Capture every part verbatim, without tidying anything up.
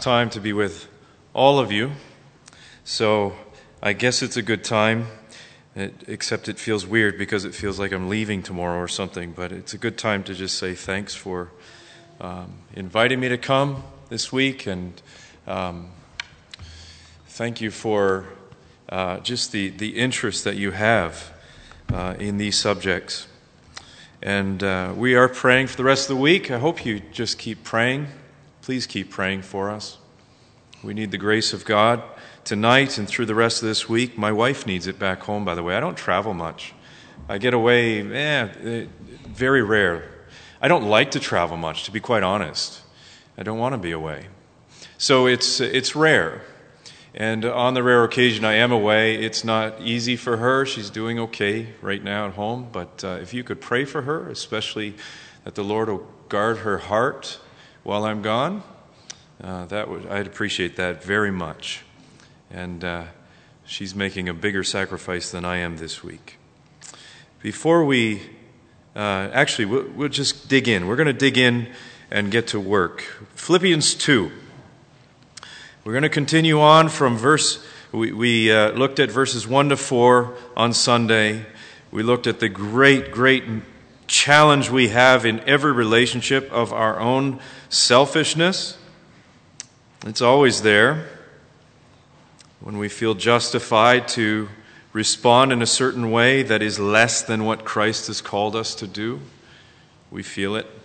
time to be with all of you, so I guess it's a good time, it, except it feels weird because it feels like I'm leaving tomorrow or something, but it's a good time to just say thanks for um, inviting me to come this week, and um, thank you for uh, just the, the interest that you have uh, in these subjects. And uh, we are praying for the rest of the week. I hope you just keep praying. Please keep praying for us. We need the grace of God tonight and through the rest of this week. My wife needs it back home, by the way. I don't travel much. I get away, eh, very rare. I don't like to travel much, to be quite honest. I don't want to be away. So it's it's rare. And on the rare occasion I am away, it's not easy for her. She's doing okay right now at home. But uh, if you could pray for her, especially that the Lord will guard her heart while I'm gone, uh, that would I'd appreciate that very much. And uh, she's making a bigger sacrifice than I am this week. Before we, uh, actually, we'll, we'll just dig in. We're going to dig in and get to work. Philippians two. We're going to continue on from verse, we, we uh, looked at verses one to four on Sunday. We looked at the great, great challenge we have in every relationship of our own selfishness. It's always there. When we feel justified to respond in a certain way that is less than what Christ has called us to do, we feel it.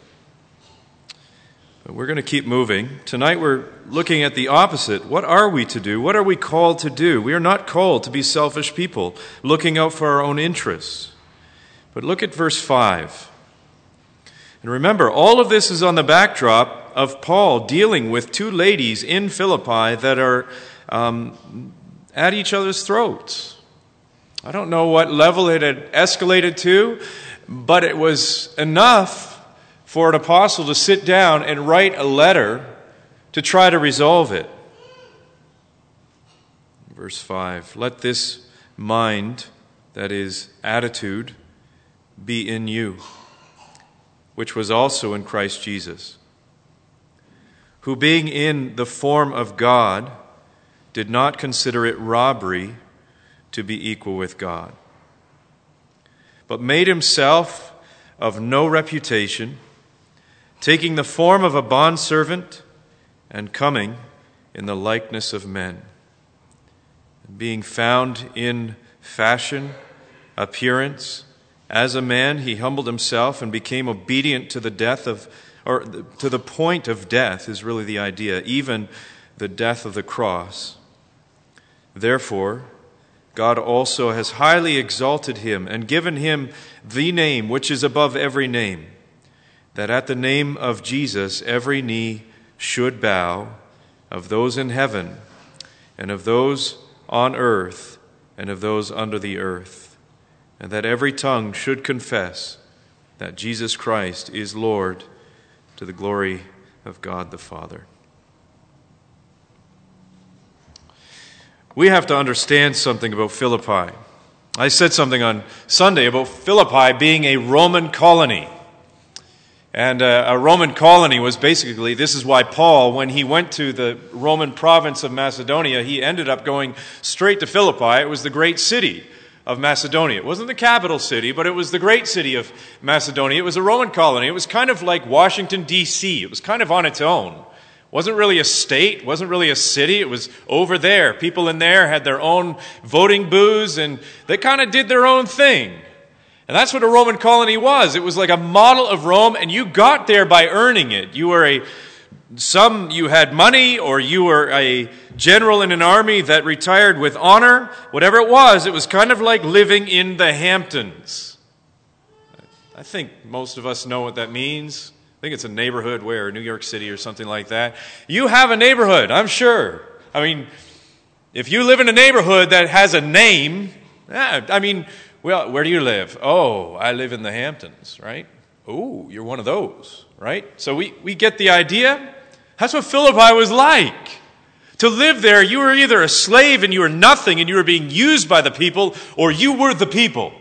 But we're going to keep moving. Tonight we're looking at the opposite. What are we to do? What are we called to do? We are not called to be selfish people, looking out for our own interests. But look at verse five. And remember, all of this is on the backdrop of Paul dealing with two ladies in Philippi that are um, at each other's throats. I don't know what level it had escalated to, but it was enough for an apostle to sit down and write a letter to try to resolve it. Verse five, let this mind, that is, attitude, be in you, which was also in Christ Jesus, who being in the form of God, did not consider it robbery to be equal with God, but made himself of no reputation, taking the form of a bondservant and coming in the likeness of men. And being found in fashion, appearance, as a man, he humbled himself and became obedient to the death of, or to the point of death is really the idea, even the death of the cross. Therefore, God also has highly exalted him and given him the name which is above every name, that at the name of Jesus every knee should bow, of those in heaven, and of those on earth, and of those under the earth, and that every tongue should confess that Jesus Christ is Lord, to the glory of God the Father. We have to understand something about Philippi. I said something on Sunday about Philippi being a Roman colony. And uh, a Roman colony was basically, this is why Paul, when he went to the Roman province of Macedonia, he ended up going straight to Philippi. It was the great city of Macedonia. It wasn't the capital city, but it was the great city of Macedonia. It was a Roman colony. It was kind of like Washington, D C It was kind of on its own. It wasn't really a state, wasn't really a city. It was over there. People in there had their own voting booths, and they kind of did their own thing. And that's what a Roman colony was. It was like a model of Rome, and you got there by earning it. You were a, some, you had money, or you were a general in an army that retired with honor. Whatever it was, it was kind of like living in the Hamptons. I think most of us know what that means. I think it's a neighborhood where, New York City or something like that. You have a neighborhood, I'm sure. I mean, if you live in a neighborhood that has a name, yeah, I mean, well, where do you live? Oh, I live in the Hamptons, right? Oh, you're one of those, right? So we, we get the idea. That's what Philippi was like. To live there, you were either a slave and you were nothing and you were being used by the people, or you were the people.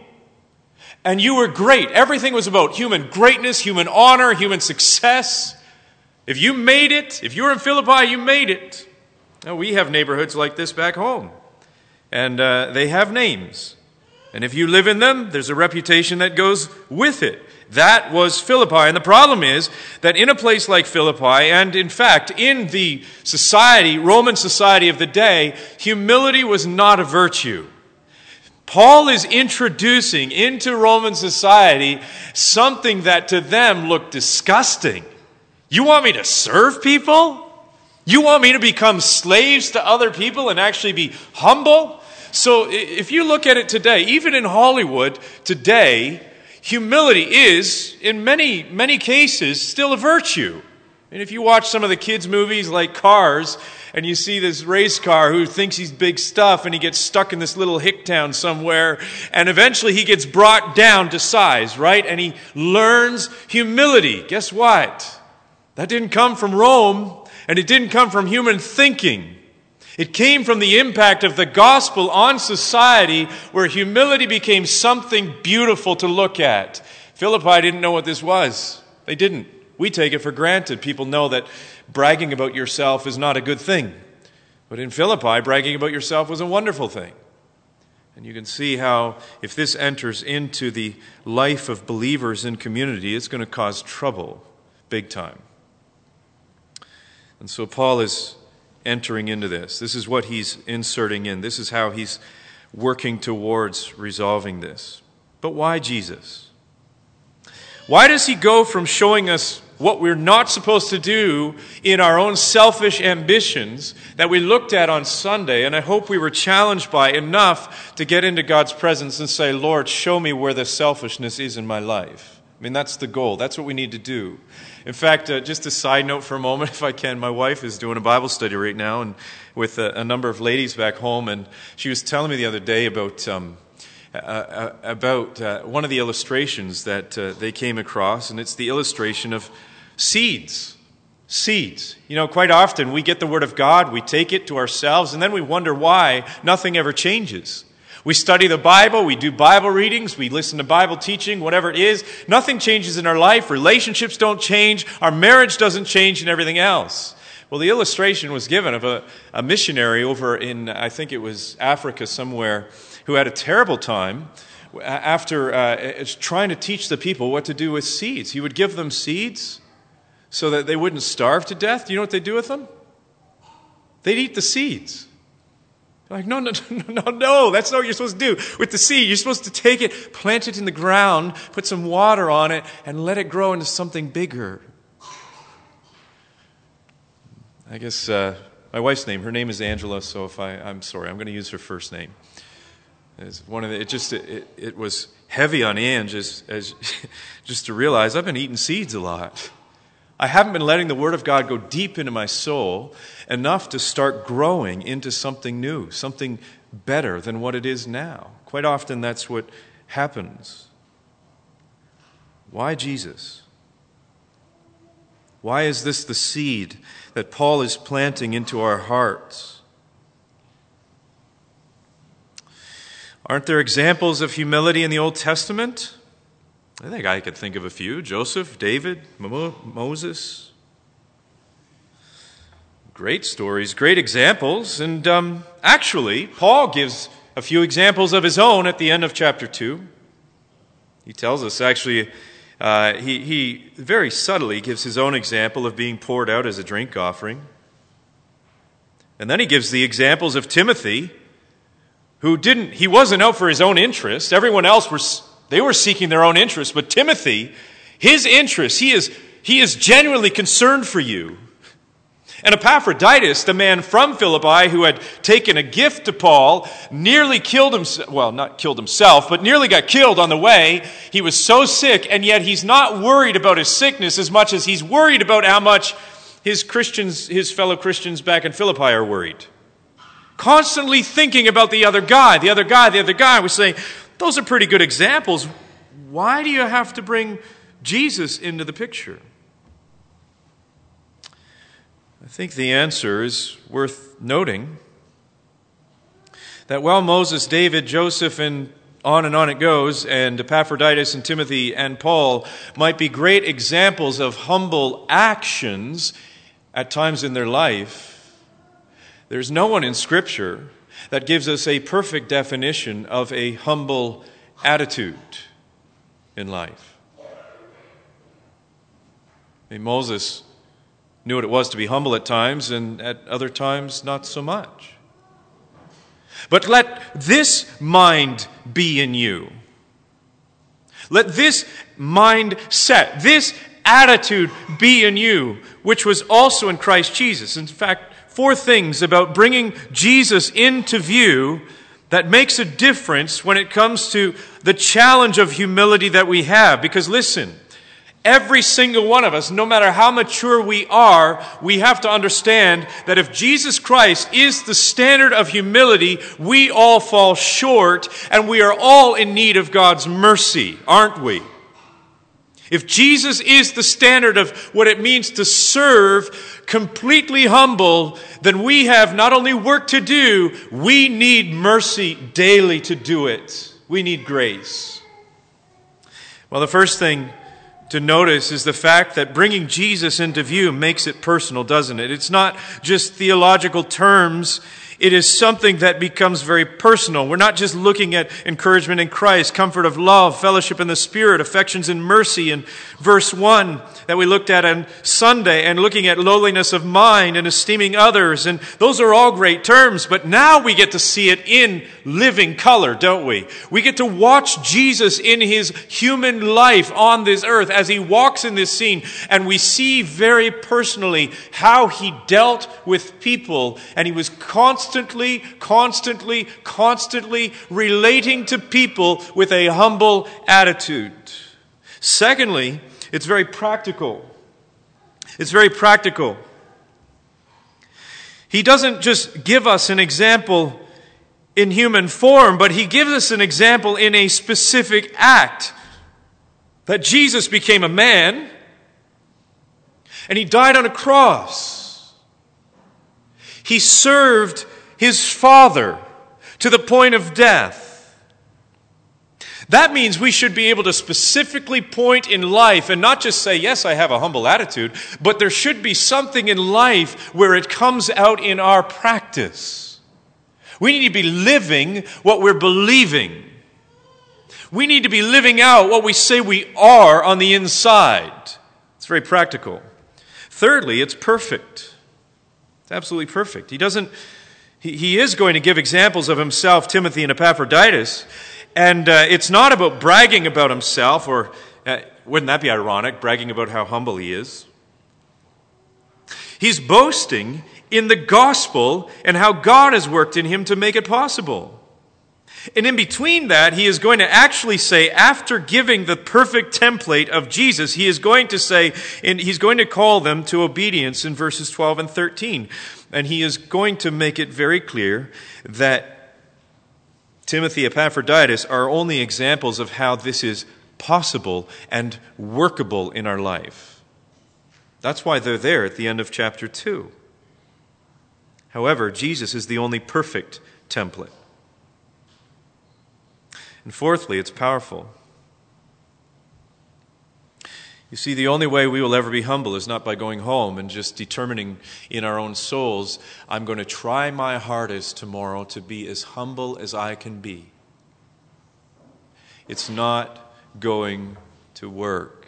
And you were great. Everything was about human greatness, human honor, human success. If you made it, if you were in Philippi, you made it. Now, we have neighborhoods like this back home. And uh, they have names. And if you live in them, there's a reputation that goes with it. That was Philippi. And the problem is that in a place like Philippi, and in fact, in the society, Roman society of the day, humility was not a virtue. Paul is introducing into Roman society something that to them looked disgusting. You want me to serve people? You want me to become slaves to other people and actually be humble? So if you look at it today, even in Hollywood today, humility is, in many, many cases, still a virtue. And if you watch some of the kids' movies like Cars, and you see this race car who thinks he's big stuff, and he gets stuck in this little hick town somewhere, and eventually he gets brought down to size, right? And he learns humility. Guess what? That didn't come from Rome, and it didn't come from human thinking. It came from the impact of the gospel on society, where humility became something beautiful to look at. Philippi didn't know what this was. They didn't. We take it for granted. People know that bragging about yourself is not a good thing. But in Philippi, bragging about yourself was a wonderful thing. And you can see how if this enters into the life of believers in community, it's going to cause trouble big time. And so Paul is entering into this. This is what he's inserting in. This is how he's working towards resolving this. But why Jesus? Why does he go from showing us what we're not supposed to do in our own selfish ambitions that we looked at on Sunday, and I hope we were challenged by enough to get into God's presence and say, Lord, show me where the selfishness is in my life. I mean, that's the goal. That's what we need to do. In fact, uh, just a side note for a moment, if I can, my wife is doing a Bible study right now and with a, a number of ladies back home, and she was telling me the other day about um, uh, about uh, one of the illustrations that uh, they came across, and it's the illustration of seeds. Seeds. You know, quite often we get the Word of God, we take it to ourselves, and then we wonder why nothing ever changes. We study the Bible, we do Bible readings, we listen to Bible teaching, whatever it is. Nothing changes in our life. Relationships don't change. Our marriage doesn't change and everything else. Well, the illustration was given of a, a missionary over in, I think it was Africa somewhere, who had a terrible time after uh, trying to teach the people what to do with seeds. He would give them seeds so that they wouldn't starve to death. Do you know what they'd do with them? They'd eat the seeds. Like, no, no, no, no, no, that's not what you're supposed to do. With the seed, you're supposed to take it, plant it in the ground, put some water on it, and let it grow into something bigger. I guess uh, my wife's name, her name is Angela, so if I, I'm sorry, I'm going to use her first name. It's one of the, it just, it, it was heavy on Ange as, as just to realize I've been eating seeds a lot. I haven't been letting the Word of God go deep into my soul enough to start growing into something new, something better than what it is now. Quite often that's what happens. Why Jesus? Why is this the seed that Paul is planting into our hearts? Aren't there examples of humility in the Old Testament? I think I could think of a few. Joseph, David, Moses. Great stories, great examples. And um, actually, Paul gives a few examples of his own at the end of chapter two. He tells us, actually, uh, he, he very subtly gives his own example of being poured out as a drink offering. And then he gives the examples of Timothy, who didn't, he wasn't out for his own interest. Everyone else was They were seeking their own interest, but Timothy, his interest, he is, he is genuinely concerned for you. And Epaphroditus, the man from Philippi who had taken a gift to Paul, nearly killed himself, well, not killed himself, but nearly got killed on the way. He was so sick, and yet he's not worried about his sickness as much as he's worried about how much his Christians, his fellow Christians back in Philippi are worried. Constantly thinking about the other guy, the other guy, the other guy. We're saying, those are pretty good examples. Why do you have to bring Jesus into the picture? I think the answer is worth noting. That while Moses, David, Joseph, and on and on it goes, and Epaphroditus and Timothy and Paul might be great examples of humble actions at times in their life. There's no one in Scripture that gives us a perfect definition of a humble attitude in life. I mean, Moses knew what it was to be humble at times, and at other times not so much. But let this mind be in you. Let this mindset, this attitude be in you, which was also in Christ Jesus. In fact, four things about bringing Jesus into view that makes a difference when it comes to the challenge of humility that we have. Because listen, every single one of us, no matter how mature we are, we have to understand that if Jesus Christ is the standard of humility, we all fall short, and we are all in need of God's mercy, aren't we? If Jesus is the standard of what it means to serve completely humble, then we have not only work to do, we need mercy daily to do it. We need grace. Well, the first thing to notice is the fact that bringing Jesus into view makes it personal, doesn't it? It's not just theological terms. It is something that becomes very personal. We're not just looking at encouragement in Christ, comfort of love, fellowship in the Spirit, affections in mercy in verse one that we looked at on Sunday, and looking at lowliness of mind and esteeming others. And those are all great terms, but now we get to see it in living color, don't we? We get to watch Jesus in his human life on this earth as he walks in this scene, and we see very personally how he dealt with people, and he was constantly Constantly, constantly, constantly relating to people with a humble attitude. Secondly, it's very practical. It's very practical. He doesn't just give us an example in human form, but he gives us an example in a specific act. That Jesus became a man, and he died on a cross. He served his Father to the point of death. That means we should be able to specifically point in life and not just say, yes, I have a humble attitude, but there should be something in life where it comes out in our practice. We need to be living what we're believing. We need to be living out what we say we are on the inside. It's very practical. Thirdly, it's perfect. It's absolutely perfect. He doesn't He, he is going to give examples of himself, Timothy and Epaphroditus, and uh, it's not about bragging about himself, or uh, wouldn't that be ironic, bragging about how humble he is? He's boasting in the gospel and how God has worked in him to make it possible. And in between that, he is going to actually say, after giving the perfect template of Jesus, he is going to say, and he's going to call them to obedience in verses twelve and thirteen. And he is going to make it very clear that Timothy, Epaphroditus are only examples of how this is possible and workable in our life. That's why they're there at the end of chapter two. However, Jesus is the only perfect template. And fourthly, it's powerful. You see, the only way we will ever be humble is not by going home and just determining in our own souls, I'm going to try my hardest tomorrow to be as humble as I can be. It's not going to work.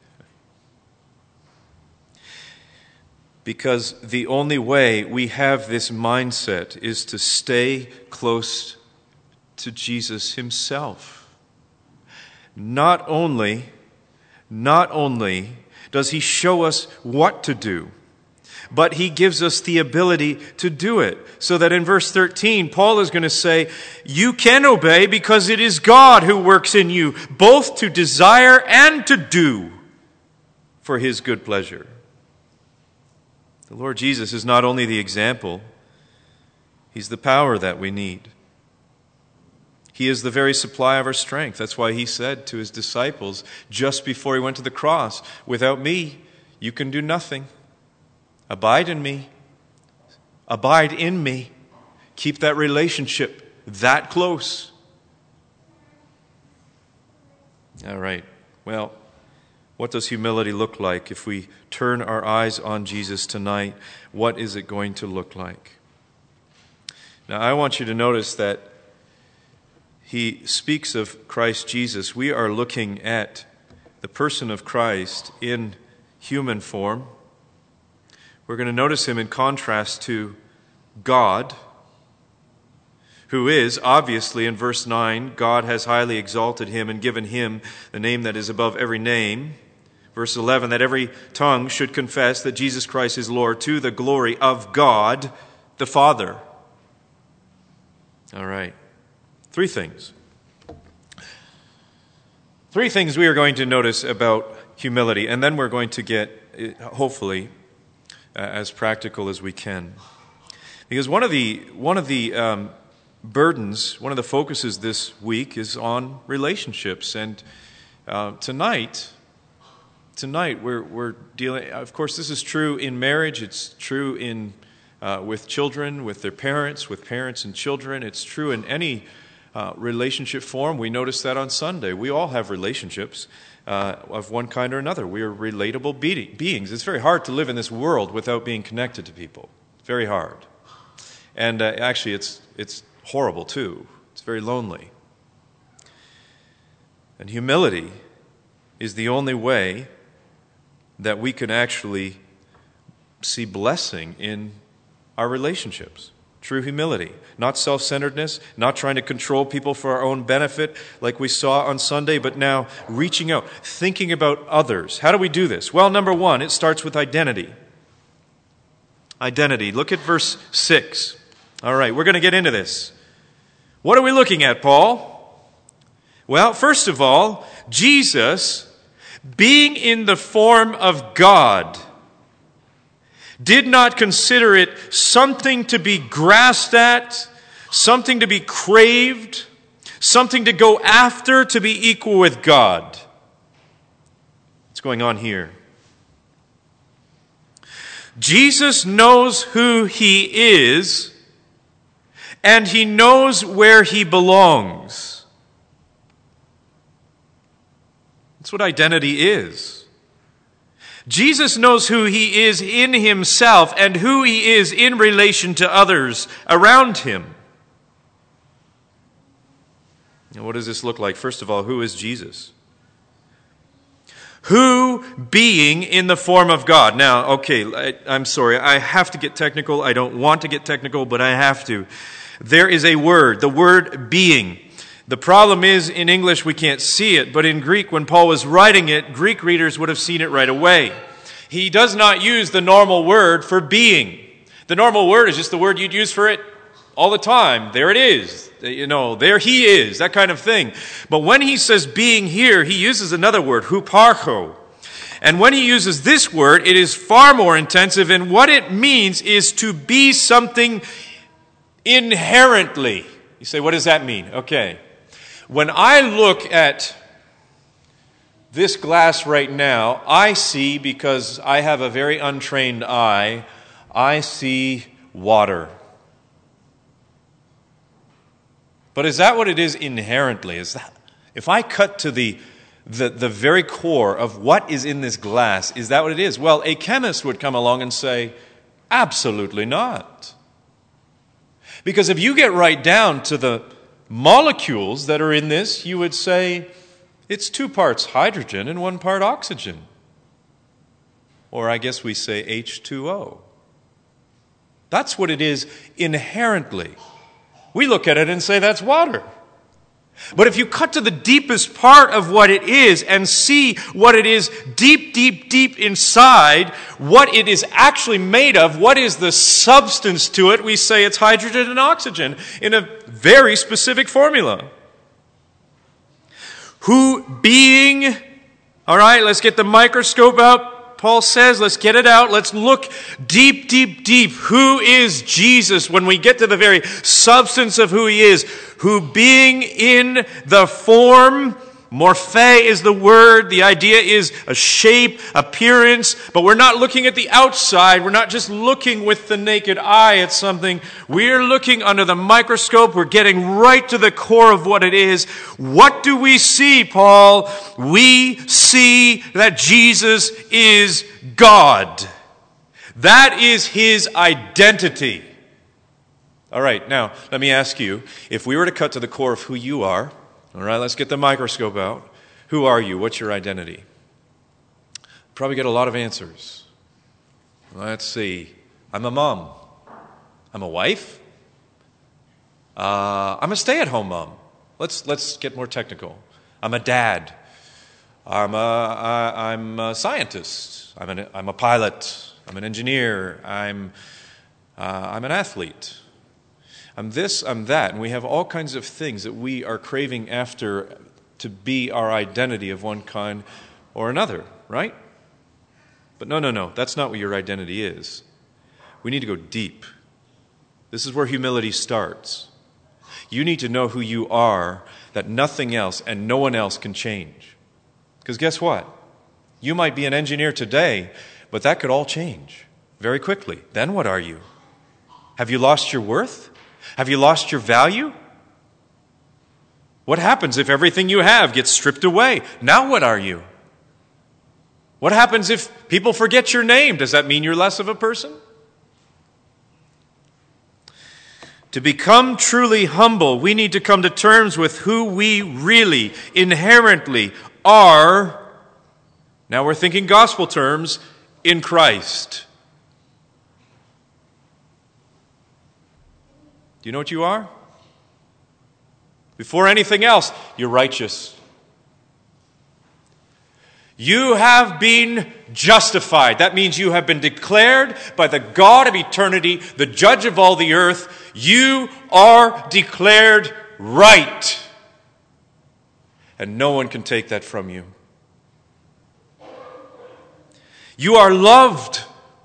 Because the only way we have this mindset is to stay close to Jesus himself. Not only Not only does he show us what to do, but he gives us the ability to do it. So that in verse thirteen, Paul is going to say, you can obey because it is God who works in you, both to desire and to do for his good pleasure. The Lord Jesus is not only the example, he's the power that we need. He is the very supply of our strength. That's why he said to his disciples just before he went to the cross, without me, you can do nothing. Abide in me. Abide in me. Keep that relationship that close. All right. Well, what does humility look like? If we turn our eyes on Jesus tonight, what is it going to look like? Now, I want you to notice that he speaks of Christ Jesus. We are looking at the person of Christ in human form. We're going to notice him in contrast to God, who is, obviously, in verse nine, God has highly exalted him and given him the name that is above every name. Verse eleven, that every tongue should confess that Jesus Christ is Lord, to the glory of God the Father. All right. Three things. Three things we are going to notice about humility, and then we're going to get, hopefully, uh, as practical as we can. Because one of the one of the um, burdens, one of the focuses this week is on relationships, and uh, tonight, tonight we're we're dealing. Of course, this is true in marriage. It's true in uh, with children, with their parents, with parents and children. It's true in any Uh, relationship form. We noticed that on Sunday. We all have relationships uh, of one kind or another. We are relatable be- beings. It's very hard to live in this world without being connected to people. It's very hard. And uh, actually, it's it's horrible too. It's very lonely. And humility is the only way that we can actually see blessing in our relationships. True humility, not self-centeredness, not trying to control people for our own benefit like we saw on Sunday, but now reaching out, thinking about others. How do we do this? Well, number one, it starts with identity. Identity. Look at verse six. All right, we're going to get into this. What are we looking at, Paul? Well, first of all, Jesus, being in the form of God, did not consider it something to be grasped at, something to be craved, something to go after to be equal with God. What's going on here? Jesus knows who he is, and he knows where he belongs. That's what identity is. Jesus knows who he is in himself and who he is in relation to others around him. Now, what does this look like? First of all, who is Jesus? Who being in the form of God. Now, okay, I, I'm sorry, I have to get technical. I don't want to get technical, but I have to. There is a word, the word being. The problem is, in English, we can't see it, but in Greek, when Paul was writing it, Greek readers would have seen it right away. He does not use the normal word for being. The normal word is just the word you'd use for it all the time. There it is. You know, there he is, that kind of thing. But when he says being here, he uses another word, huparcho. And when he uses this word, it is far more intensive, and what it means is to be something inherently. You say, what does that mean? Okay. When I look at this glass right now, I see, because I have a very untrained eye, I see water. But is that what it is inherently? Is that, if I cut to the, the, the very core of what is in this glass, is that what it is? Well, a chemist would come along and say, absolutely not. Because if you get right down to the molecules that are in this, you would say it's two parts hydrogen and one part oxygen. Or I guess we say H two O. That's what it is inherently. We look at it and say that's water. But if you cut to the deepest part of what it is and see what it is deep, deep, deep inside, what it is actually made of, what is the substance to it, we say it's hydrogen and oxygen in a very specific formula. Who being, all right, let's get the microscope out. Paul says, let's get it out. Let's look deep, deep, deep. Who is Jesus when we get to the very substance of who he is? Who being in the form Morphe is the word. The idea is a shape, appearance, but we're not looking at the outside. We're not just looking with the naked eye at something. We're looking under the microscope. We're getting right to the core of what it is. What do we see, Paul? We see that Jesus is God. That is his identity. All right, now, let me ask you, if we were to cut to the core of who you are, all right, let's get the microscope out. Who are you? What's your identity? Probably get a lot of answers. Let's see. I'm a mom. I'm a wife. Uh, I'm a stay-at-home mom. Let's let's get more technical. I'm a dad. I'm a I, I'm a scientist. I'm an I'm a pilot. I'm an engineer. I'm uh, I'm an athlete. I'm this, I'm that, and we have all kinds of things that we are craving after to be our identity of one kind or another, right? But no, no, no, that's not what your identity is. We need to go deep. This is where humility starts. You need to know who you are, that nothing else and no one else can change. Because guess what? You might be an engineer today, but that could all change very quickly. Then what are you? Have you lost your worth? Have you lost your value? What happens if everything you have gets stripped away? Now what are you? What happens if people forget your name? Does that mean you're less of a person? To become truly humble, we need to come to terms with who we really, inherently are. Now we're thinking gospel terms, in Christ. Do you know what you are? Before anything else, you're righteous. You have been justified. That means you have been declared by the God of eternity, the judge of all the earth. You are declared right. And no one can take that from you. You are loved.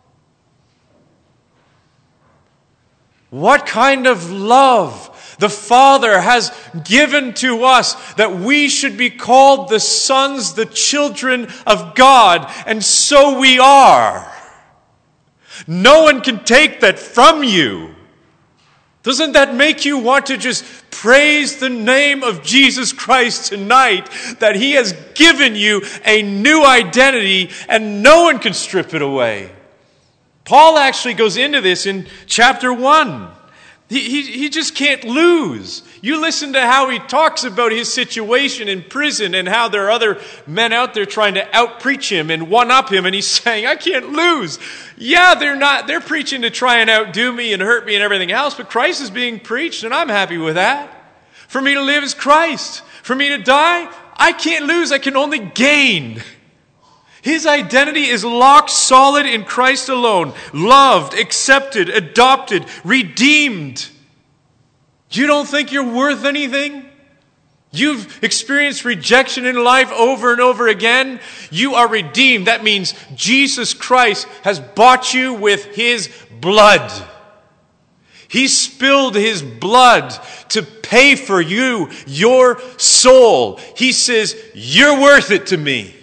What kind of love the Father has given to us that we should be called the sons, the children of God, and so we are. No one can take that from you. Doesn't that make you want to just praise the name of Jesus Christ tonight, that He has given you a new identity and no one can strip it away? Paul actually goes into this in chapter one. He, he, he just can't lose. You listen to how he talks about his situation in prison and how there are other men out there trying to out-preach him and one-up him, and he's saying, I can't lose. Yeah, they're not. They're preaching to try and outdo me and hurt me and everything else, but Christ is being preached, and I'm happy with that. For me to live is Christ. For me to die, I can't lose. I can only gain. His identity is locked solid in Christ alone. Loved, accepted, adopted, redeemed. You don't think you're worth anything? You've experienced rejection in life over and over again. You are redeemed. That means Jesus Christ has bought you with His blood. He spilled His blood to pay for you, your soul. He says, you're worth it to me.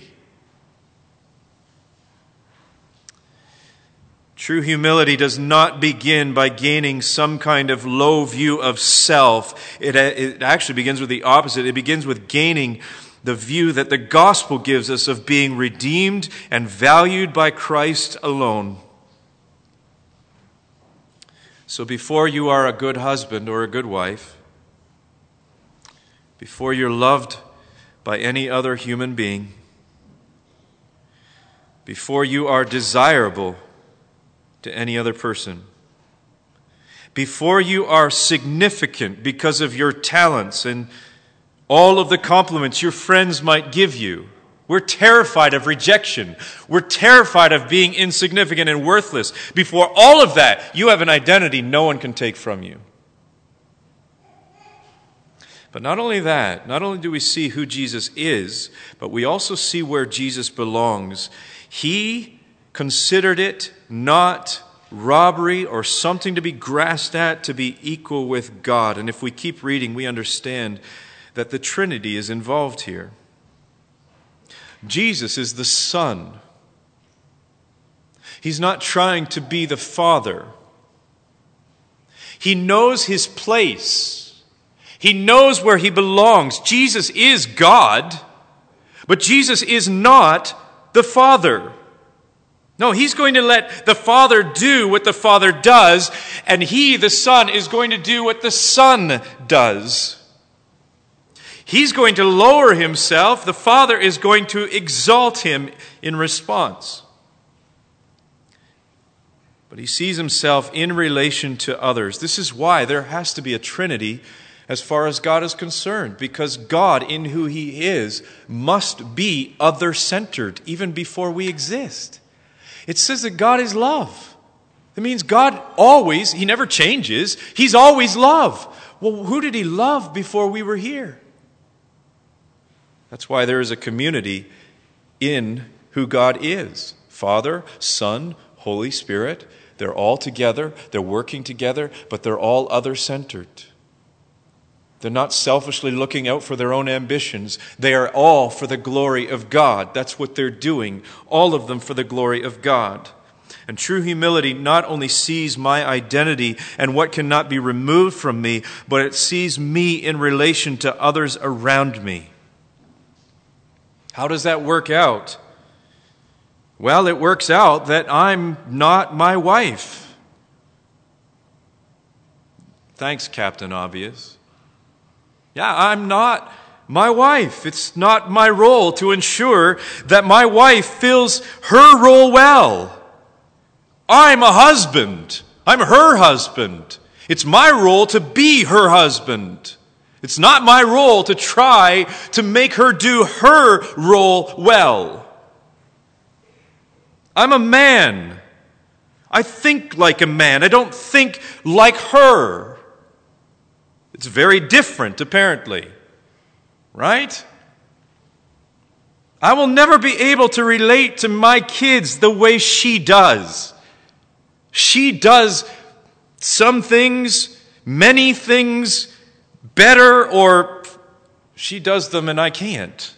True humility does not begin by gaining some kind of low view of self. It, it actually begins with the opposite. It begins with gaining the view that the gospel gives us of being redeemed and valued by Christ alone. So before you are a good husband or a good wife, before you're loved by any other human being, before you are desirable to any other person, before you are significant because of your talents and all of the compliments your friends might give you, we're terrified of rejection. We're terrified of being insignificant and worthless. Before all of that, you have an identity no one can take from you. But not only that, not only do we see who Jesus is, but we also see where Jesus belongs. He considered it not robbery or something to be grasped at to be equal with God. And if we keep reading, we understand that the Trinity is involved here. Jesus is the Son. He's not trying to be the Father. He knows his place. He knows where he belongs. Jesus is God, but Jesus is not the Father. No, he's going to let the Father do what the Father does, and he, the Son, is going to do what the Son does. He's going to lower himself. The Father is going to exalt him in response. But he sees himself in relation to others. This is why there has to be a Trinity as far as God is concerned, because God, in who he is, must be other-centered even before we exist. It says that God is love. It means God always, he never changes, he's always love. Well, who did he love before we were here? That's why there is a community in who God is. Father, Son, Holy Spirit. They're all together. They're working together, but they're all other-centered. They're not selfishly looking out for their own ambitions. They are all for the glory of God. That's what they're doing. All of them for the glory of God. And true humility not only sees my identity and what cannot be removed from me, but it sees me in relation to others around me. How does that work out? Well, it works out that I'm not my wife. Thanks, Captain Obvious. Yeah, I'm not my wife. It's not my role to ensure that my wife fills her role well. I'm a husband. I'm her husband. It's my role to be her husband. It's not my role to try to make her do her role well. I'm a man. I think like a man. I don't think like her. It's very different, apparently. Right? I will never be able to relate to my kids the way she does. She does some things, many things, better, or she does them and I can't.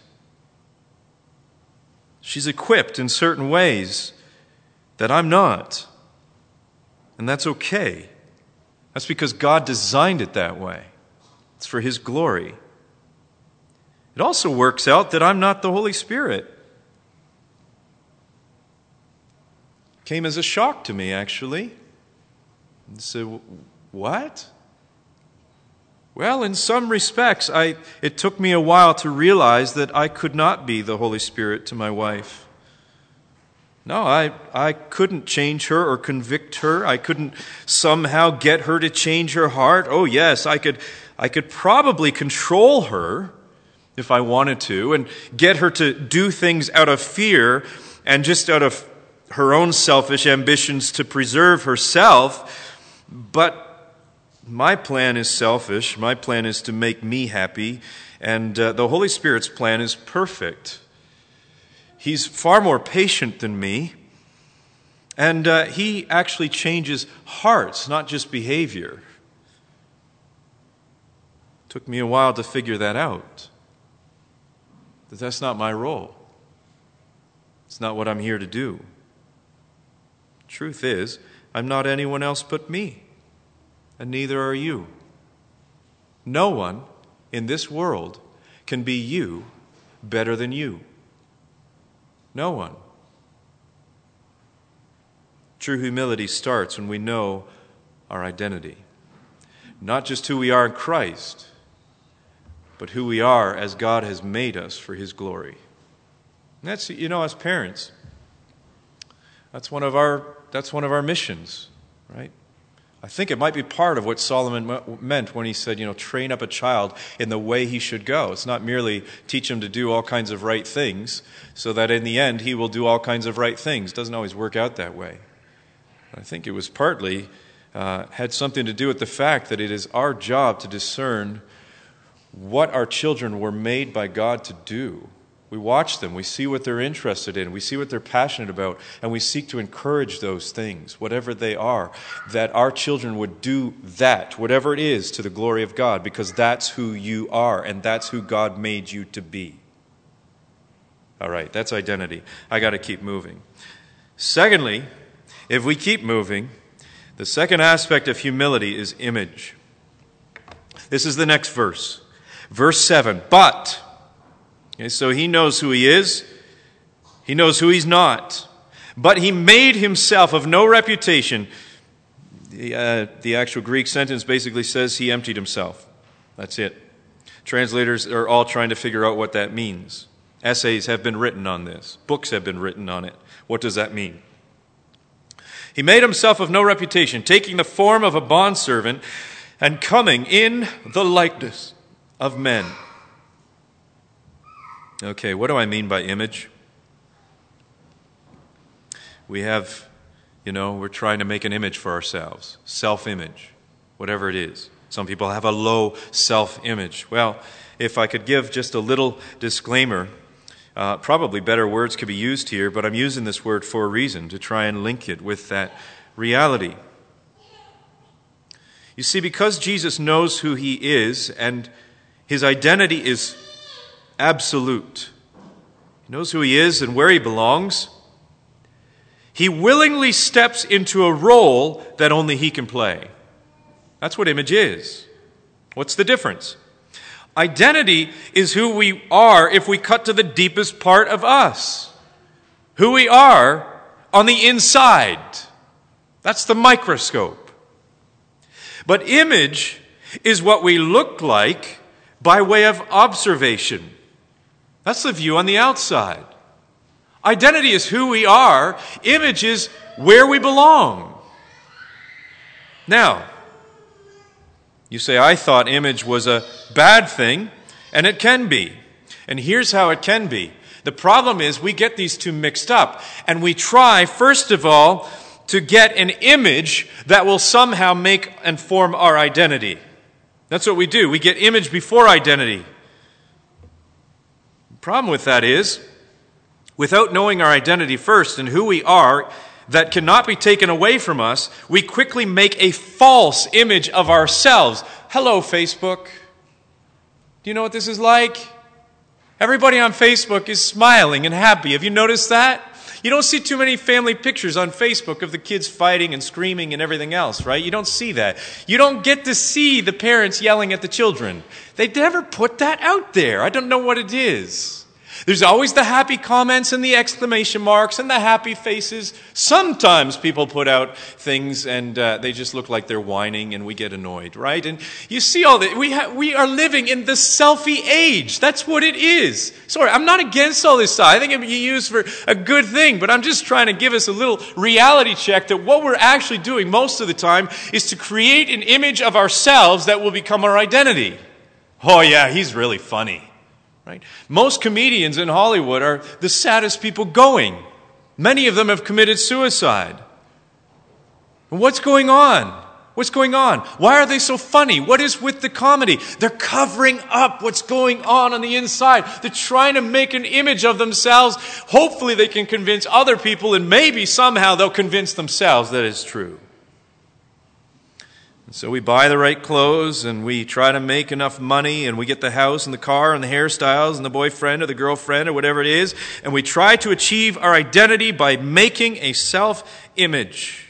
She's equipped in certain ways that I'm not. And that's okay. That's because God designed it that way. It's for his glory. It also works out that I'm not the Holy Spirit. It came as a shock to me, actually. I said, what? Well, in some respects, I, it took me a while to realize that I could not be the Holy Spirit to my wife. No, I, I couldn't change her or convict her. I couldn't somehow get her to change her heart. Oh, yes, I could, I could probably control her if I wanted to and get her to do things out of fear and just out of her own selfish ambitions to preserve herself. But my plan is selfish. My plan is to make me happy. And uh, the Holy Spirit's plan is perfect. He's far more patient than me. And uh, he actually changes hearts, not just behavior. It took me a while to figure that out. But that's not my role. It's not what I'm here to do. Truth is, I'm not anyone else but me. And neither are you. No one in this world can be you better than you. No one. True humility starts when we know our identity. Not just who we are in Christ, but who we are as God has made us for his glory. And that's, you know, as parents, that's one of our, that's one of our missions, right? I think it might be part of what Solomon meant when he said, you know, train up a child in the way he should go. It's not merely teach him to do all kinds of right things so that in the end he will do all kinds of right things. It doesn't always work out that way. I think it was partly, uh, had something to do with the fact that it is our job to discern what our children were made by God to do. We watch them, we see what they're interested in, we see what they're passionate about, and we seek to encourage those things, whatever they are, that our children would do that, whatever it is, to the glory of God, because that's who you are, and that's who God made you to be. All right, that's identity. I got to keep moving. Secondly, if we keep moving, the second aspect of humility is image. This is the next verse. Verse seven, but, okay, so he knows who he is, he knows who he's not, but he made himself of no reputation. The, uh, the actual Greek sentence basically says he emptied himself. That's it. Translators are all trying to figure out what that means. Essays have been written on this. Books have been written on it. What does that mean? He made himself of no reputation, taking the form of a bondservant and coming in the likeness of men. Okay, what do I mean by image? We have, you know, we're trying to make an image for ourselves. Self-image, whatever it is. Some people have a low self-image. Well, if I could give just a little disclaimer, uh, probably better words could be used here, but I'm using this word for a reason, to try and link it with that reality. You see, because Jesus knows who he is and his identity is absolute, he knows who he is and where he belongs, he willingly steps into a role that only he can play. That's what image is. What's the difference? Identity is who we are if we cut to the deepest part of us. Who we are on the inside. That's the microscope. But image is what we look like by way of observation. That's the view on the outside. Identity is who we are. Image is where we belong. Now, you say, I thought image was a bad thing, and it can be. And here's how it can be. The problem is we get these two mixed up, and we try, first of all, to get an image that will somehow make and form our identity. That's what we do. We get image before identity. The problem with that is, without knowing our identity first and who we are, that cannot be taken away from us, we quickly make a false image of ourselves. Hello, Facebook. Do you know what this is like? Everybody on Facebook is smiling and happy. Have you noticed that? You don't see too many family pictures on Facebook of the kids fighting and screaming and everything else, right? You don't see that. You don't get to see the parents yelling at the children. They never put that out there. I don't know what it is. There's always the happy comments and the exclamation marks and the happy faces. Sometimes people put out things and uh, they just look like they're whining and we get annoyed, right? And you see all that. We, ha- we are living in the selfie age. That's what it is. Sorry, I'm not against all this stuff. I think it can be used for a good thing, but I'm just trying to give us a little reality check that what we're actually doing most of the time is to create an image of ourselves that will become our identity. Oh yeah, he's really funny. Right? Most comedians in Hollywood are the saddest people going. Many of them have committed suicide. What's going on? What's going on? Why are they so funny? What is with the comedy? They're covering up what's going on on the inside. They're trying to make an image of themselves. Hopefully they can convince other people, and maybe somehow they'll convince themselves that it's true. So we buy the right clothes and we try to make enough money and we get the house and the car and the hairstyles and the boyfriend or the girlfriend or whatever it is, and we try to achieve our identity by making a self-image.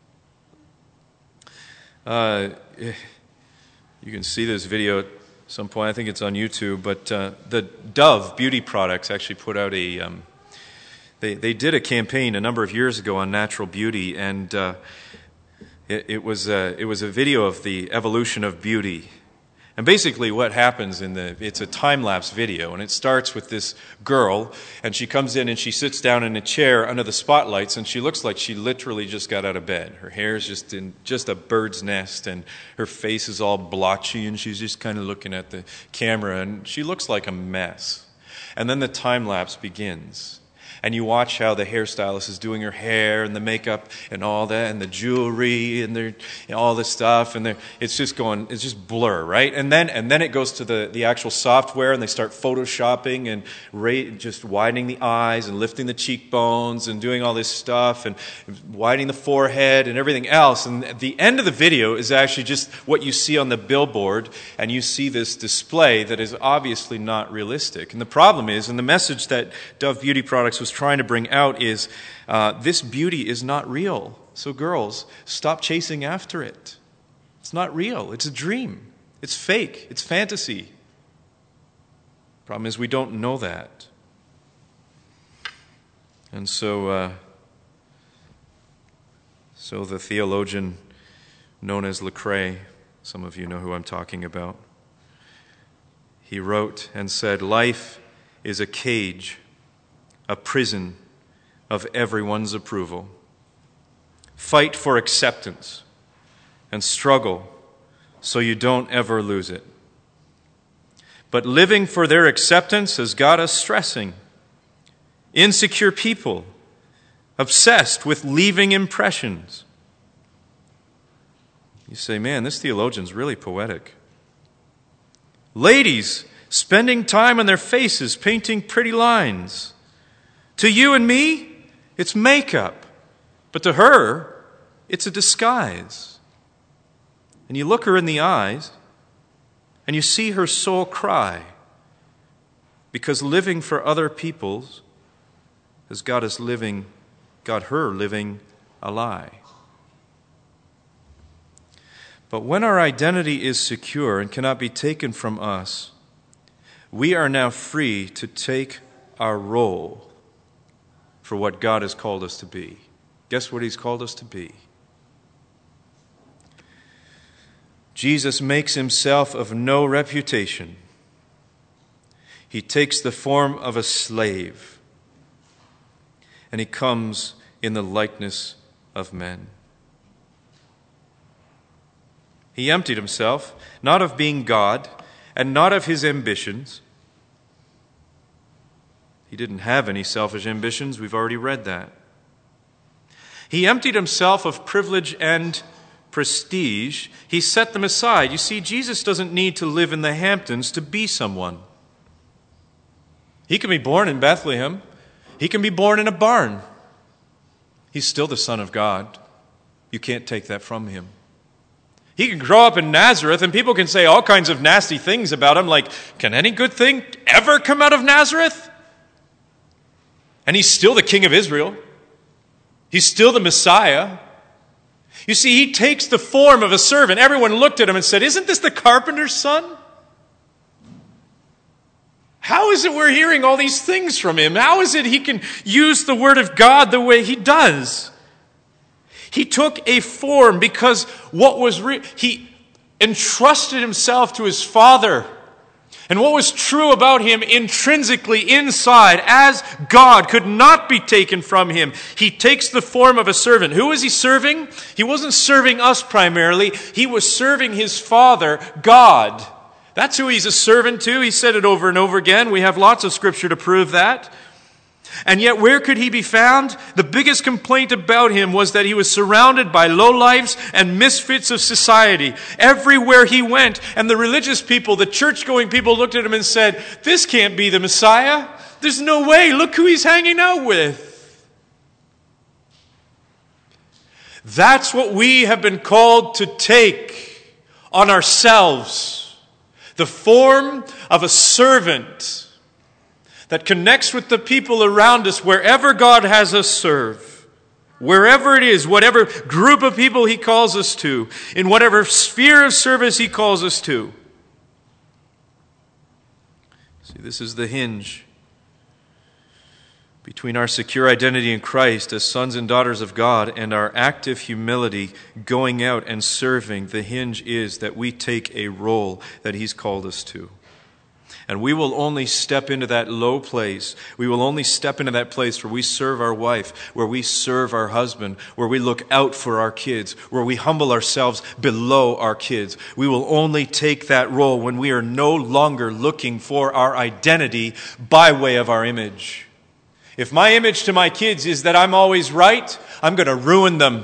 Uh, you can see this video at some point. I think it's on YouTube, but uh, the Dove beauty products actually put out a... Um, they, they did a campaign a number of years ago on natural beauty, and... Uh, It, it was a, it was a video of the evolution of beauty. And basically what happens in the, it's a time-lapse video, and it starts with this girl, and she comes in and she sits down in a chair under the spotlights, and she looks like she literally just got out of bed. Her hair is just in just a bird's nest, and her face is all blotchy, and she's just kind of looking at the camera, and she looks like a mess. And then the time-lapse begins. And you watch how the hairstylist is doing her hair and the makeup and all that and the jewelry and, you know, all this stuff. And it's just going, it's just blur, right? And then and then it goes to the, the actual software and they start photoshopping and ra- just widening the eyes and lifting the cheekbones and doing all this stuff and widening the forehead and everything else. And at the end of the video is actually just what you see on the billboard, and you see this display that is obviously not realistic. And the problem is, and the message that Dove Beauty Products was trying to bring out is, uh, this beauty is not real. So girls, stop chasing after it. It's not real. It's a dream. It's fake. It's fantasy. Problem is we don't know that. And so, uh, so the theologian known as Lecrae, some of you know who I'm talking about, he wrote and said, "Life is a cage, a prison of everyone's approval. Fight for acceptance and struggle so you don't ever lose it. But living for their acceptance has got us stressing. Insecure people, obsessed with leaving impressions." You say, man, this theologian's really poetic. "Ladies spending time on their faces painting pretty lines. To you and me, it's makeup. But to her, it's a disguise. And you look her in the eyes, and you see her soul cry, because living for other people's has got us living, got her living a lie. But when our identity is secure and cannot be taken from us, we are now free to take our role for what God has called us to be. Guess what He's called us to be? Jesus makes Himself of no reputation. He takes the form of a slave, and He comes in the likeness of men. He emptied Himself, not of being God, and not of His ambitions. He didn't have any selfish ambitions. We've already read that. He emptied Himself of privilege and prestige. He set them aside. You see, Jesus doesn't need to live in the Hamptons to be someone. He can be born in Bethlehem. He can be born in a barn. He's still the Son of God. You can't take that from Him. He can grow up in Nazareth, and people can say all kinds of nasty things about Him, like, can any good thing ever come out of Nazareth? And He's still the King of Israel. He's still the Messiah. You see, He takes the form of a servant. Everyone looked at Him and said, "Isn't this the carpenter's son?" How is it we're hearing all these things from Him? How is it He can use the Word of God the way He does? He took a form because what was re- He entrusted Himself to His Father. And what was true about Him intrinsically inside, as God, could not be taken from Him. He takes the form of a servant. Who was He serving? He wasn't serving us primarily. He was serving His Father, God. That's who He's a servant to. He said it over and over again. We have lots of scripture to prove that. And yet, where could He be found? The biggest complaint about Him was that He was surrounded by lowlifes and misfits of society. Everywhere He went, and the religious people, the church-going people looked at Him and said, "This can't be the Messiah. There's no way. Look who He's hanging out with." That's what we have been called to take on ourselves. The form of a servant that connects with the people around us wherever God has us serve. Wherever it is, whatever group of people He calls us to, in whatever sphere of service He calls us to. See, this is the hinge between our secure identity in Christ as sons and daughters of God and our active humility going out and serving. The hinge is that we take a role that He's called us to. And we will only step into that low place. We will only step into that place where we serve our wife, where we serve our husband, where we look out for our kids, where we humble ourselves below our kids. We will only take that role when we are no longer looking for our identity by way of our image. If my image to my kids is that I'm always right, I'm going to ruin them.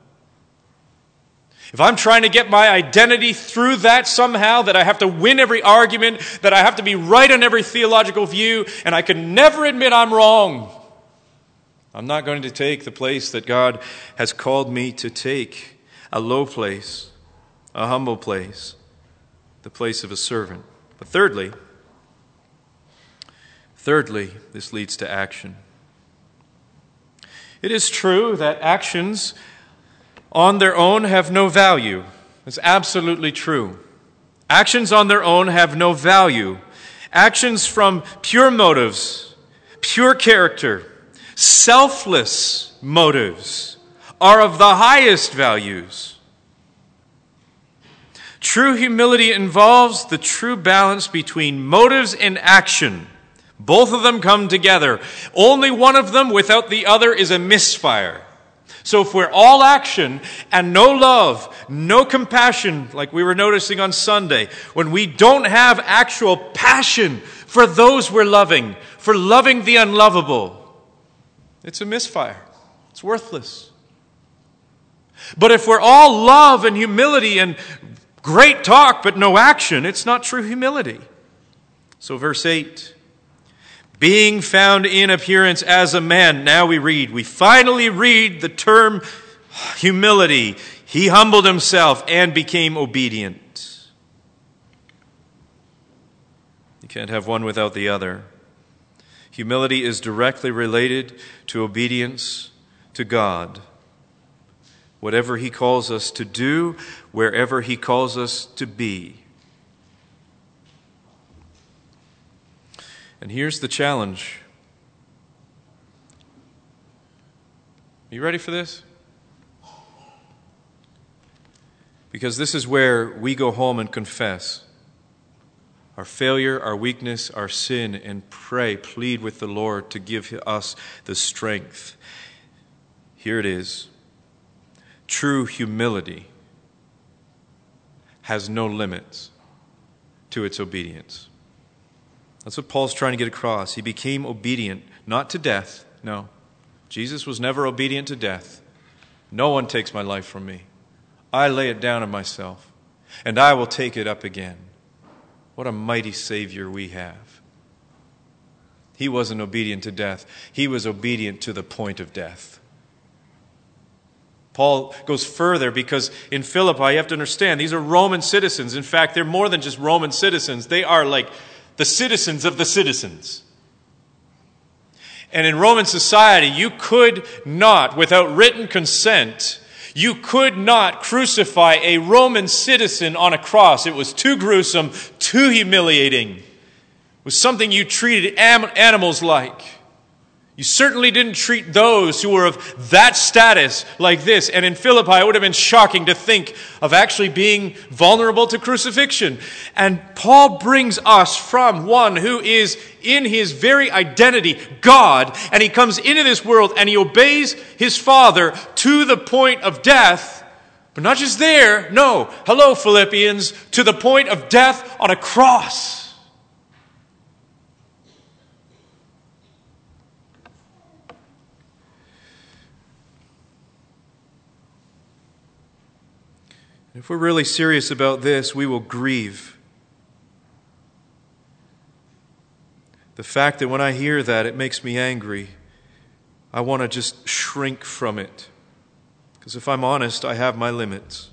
If I'm trying to get my identity through that somehow, that I have to win every argument, that I have to be right on every theological view, and I can never admit I'm wrong, I'm not going to take the place that God has called me to take, a low place, a humble place, the place of a servant. But thirdly, thirdly, this leads to action. It is true that actions on their own have no value. It's absolutely true. Actions on their own have no value. Actions from pure motives, pure character, selfless motives are of the highest values. True humility involves the true balance between motives and action. Both of them come together. Only one of them without the other is a misfire. So if we're all action and no love, no compassion, like we were noticing on Sunday, when we don't have actual passion for those we're loving, for loving the unlovable, it's a misfire. It's worthless. But if we're all love and humility and great talk but no action, it's not true humility. So verse eight, being found in appearance as a man. Now we read, we finally read the term humility. He humbled himself and became obedient. You can't have one without the other. Humility is directly related to obedience to God. Whatever He calls us to do, wherever He calls us to be. And here's the challenge. Are you ready for this? Because this is where we go home and confess our failure, our weakness, our sin, and pray, plead with the Lord to give us the strength. Here it is. True humility has no limits to its obedience. That's what Paul's trying to get across. He became obedient, not to death. No. Jesus was never obedient to death. No one takes my life from me. I lay it down of myself, and I will take it up again. What a mighty Savior we have. He wasn't obedient to death. He was obedient to the point of death. Paul goes further because in Philippi, you have to understand, these are Roman citizens. In fact, they're more than just Roman citizens. They are like the citizens of the citizens. And in Roman society, you could not, without written consent, you could not crucify a Roman citizen on a cross. It was too gruesome, too humiliating. It was something you treated animals like. You certainly didn't treat those who were of that status like this. And in Philippi, it would have been shocking to think of actually being vulnerable to crucifixion. And Paul brings us from one who is in his very identity God, and he comes into this world and he obeys his Father to the point of death. But not just there, no. Hello, Philippians, to the point of death on a cross. If we're really serious about this, we will grieve. The fact that when I hear that, it makes me angry. I want to just shrink from it. Because if I'm honest, I have my limits.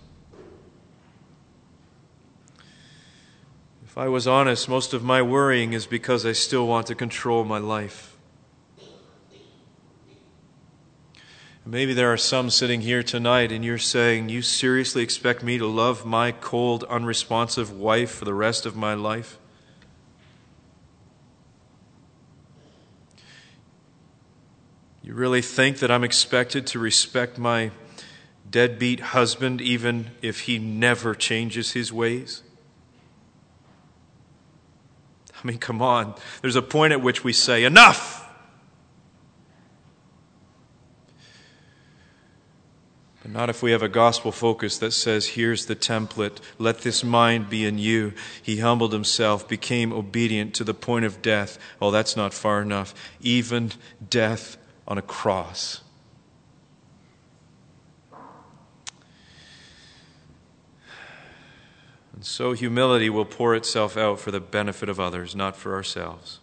If I was honest, most of my worrying is because I still want to control my life. Maybe there are some sitting here tonight and you're saying, you seriously expect me to love my cold, unresponsive wife for the rest of my life? You really think that I'm expected to respect my deadbeat husband even if he never changes his ways? I mean, come on. There's a point at which we say, enough! And not if we have a gospel focus that says, here's the template, let this mind be in you. He humbled himself, became obedient to the point of death. Oh, that's not far enough. Even death on a cross. And so humility will pour itself out for the benefit of others, not for ourselves.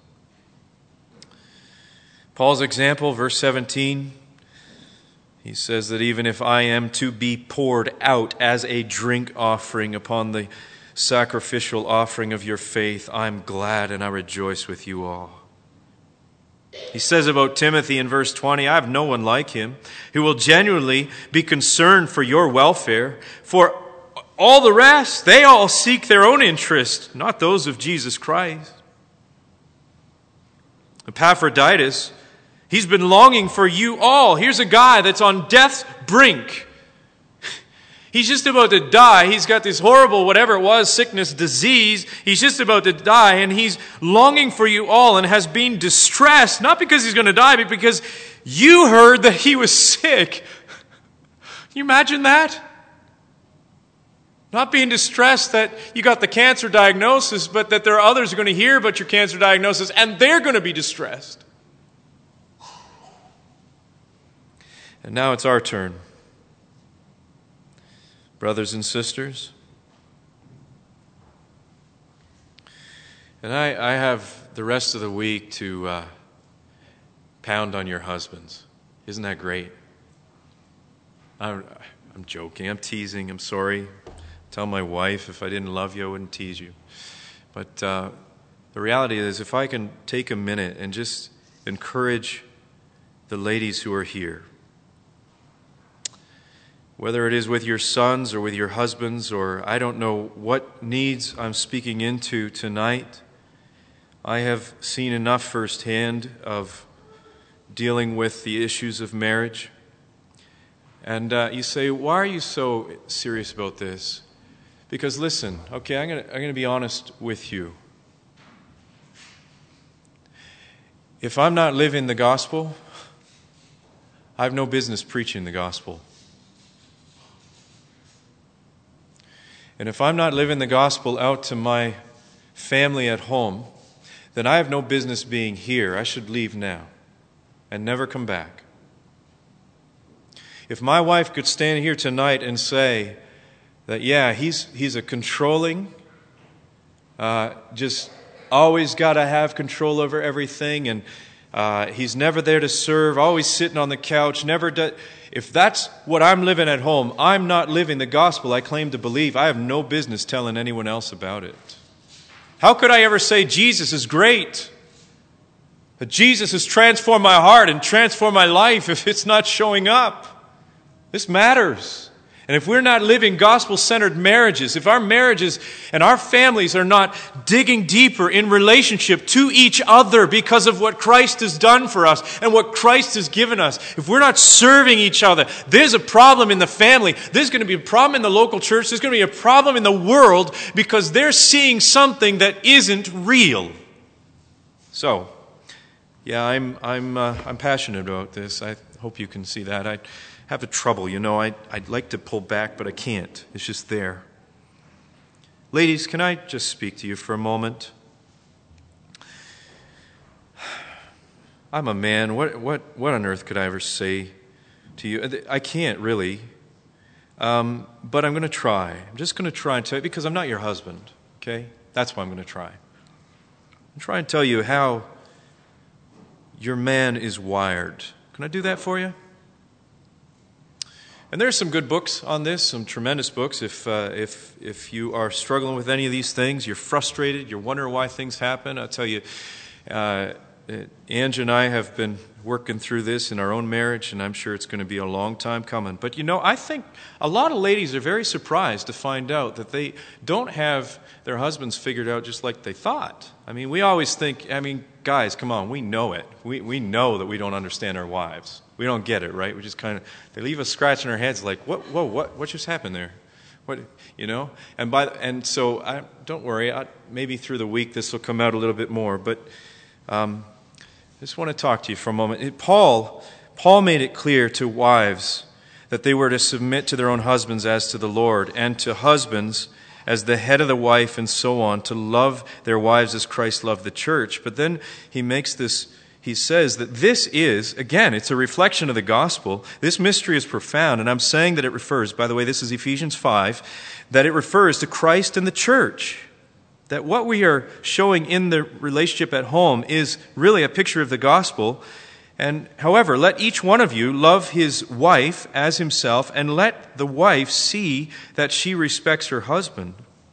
Paul's example, verse seventeen, he says that even if I am to be poured out as a drink offering upon the sacrificial offering of your faith, I'm glad and I rejoice with you all. He says about Timothy in verse twenty, I have no one like him who will genuinely be concerned for your welfare. For all the rest, they all seek their own interest, not those of Jesus Christ. Epaphroditus, he's been longing for you all. Here's a guy that's on death's brink. He's just about to die. He's got this horrible, whatever it was, sickness, disease. He's just about to die, and he's longing for you all and has been distressed, not because he's going to die, but because you heard that he was sick. Can you imagine that? Not being distressed that you got the cancer diagnosis, but that there are others who are going to hear about your cancer diagnosis, and they're going to be distressed. And now it's our turn. Brothers and sisters. And I, I have the rest of the week to uh, pound on your husbands. Isn't that great? I'm, I'm joking. I'm teasing. I'm sorry. Tell my wife if I didn't love you, I wouldn't tease you. But uh, the reality is, if I can take a minute and just encourage the ladies who are here, whether it is with your sons or with your husbands, or I don't know what needs I'm speaking into tonight, I have seen enough firsthand of dealing with the issues of marriage. And uh, you say, why are you so serious about this? Because listen, okay, I'm going to I'm going to be honest with you. If I'm not living the gospel, I have no business preaching the gospel. And if I'm not living the gospel out to my family at home, then I have no business being here. I should leave now and never come back. If my wife could stand here tonight and say that, yeah, he's he's a controlling, uh, just always got to have control over everything, and uh, he's never there to serve, always sitting on the couch, never does. If that's what I'm living at home, I'm not living the gospel I claim to believe. I have no business telling anyone else about it. How could I ever say Jesus is great? That Jesus has transformed my heart and transformed my life if it's not showing up? This matters. And if we're not living gospel-centered marriages, if our marriages and our families are not digging deeper in relationship to each other because of what Christ has done for us and what Christ has given us, if we're not serving each other, there's a problem in the family. There's going to be a problem in the local church. There's going to be a problem in the world because they're seeing something that isn't real. So, yeah, I'm I'm uh, I'm passionate about this. I hope you can see that. I have a trouble, you know. I, I'd like to pull back, but I can't. It's just there. Ladies, can I just speak to you for a moment? I'm a man. What what what on earth could I ever say to you? I can't really. Um, but I'm going to try. I'm just going to try and tell you, because I'm not your husband, okay? That's why I'm going to try. I'm trying to tell you how your man is wired. Can I do that for you? And there's some good books on this, some tremendous books. If uh, if if you are struggling with any of these things, you're frustrated, you're wondering why things happen, I'll tell you, uh, Ange and I have been working through this in our own marriage, and I'm sure it's going to be a long time coming. But you know, I think a lot of ladies are very surprised to find out that they don't have their husbands figured out just like they thought. I mean, we always think, I mean, guys, come on, we know it. We we know that we don't understand our wives. We don't get it, right? We just kind of, they leave us scratching our heads like, what, whoa, what, what just happened there? What, you know? And by and so, I, don't worry, I, maybe through the week this will come out a little bit more. But um, I just want to talk to you for a moment. It, Paul, Paul made it clear to wives that they were to submit to their own husbands as to the Lord, and to husbands as the head of the wife, and so on, to love their wives as Christ loved the church. But then he makes this, he says that this is, again, it's a reflection of the gospel. This mystery is profound, and I'm saying that it refers, by the way, this is Ephesians five, that it refers to Christ and the church. That what we are showing in the relationship at home is really a picture of the gospel. And however, let each one of you love his wife as himself, and let the wife see that she respects her husband.